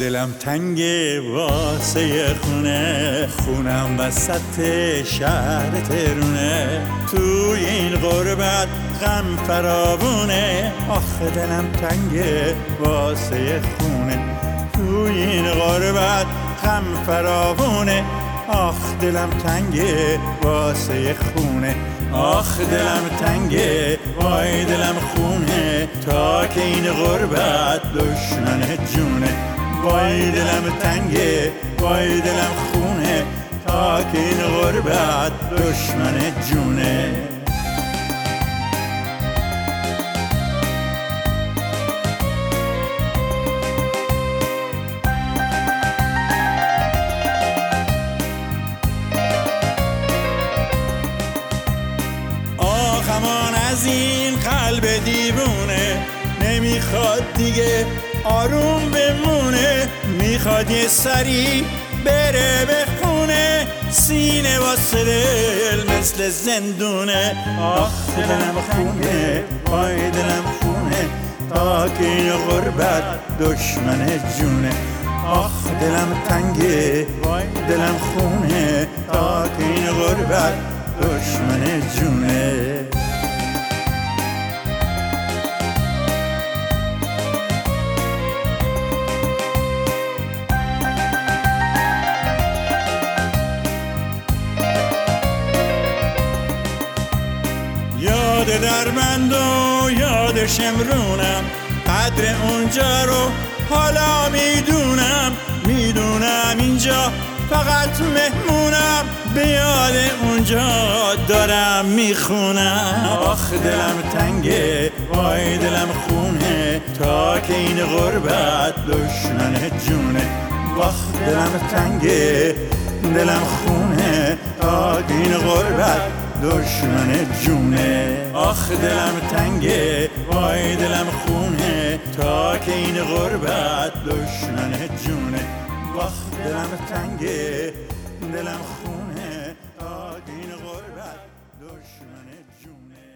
دلم تنگه واسه خونم وسط شهر تهرونه. توی این غربت غم فراوونه، آخه دلم تنگه واسه خونه. توی این غربت غم فراوونه، آخ دلم تنگه واسه خونه. آخ دلم تنگه وای دلم خونه، تا که این غربت دشمن جونه. وای دلم تنگه وای دلم خونه، تا که این غربت دشمن جونه. آخمان از این قلب دیوونه، نمیخواد دیگه آروم بمونه. میخواد یه سری بره به خونه، سینه واسه دل مثل زندونه. آخ دلم خونه وای دلم خونه، تا که این غربت دشمن جونه. آخ دلم تنگه وای دلم خونه، تا که این غربت دشمن جونه. یاد دربند و یاد شمرونم، قدر اونجا رو حالا میدونم اینجا فقط مهمونم، به یاد اونجا دارم میخونم. آخ دلم تنگه وای دلم خونه، تا که این غربت دشمن جونه. آخ دلم تنگه دلم خونه، تا که این غربت دشمن جونه. آخ دلم تنگه وای دلم خونه، تا که این غربت دشمن جونه. آخ دلم تنگه دلم خونه، تا که این غربت دشمن جونه.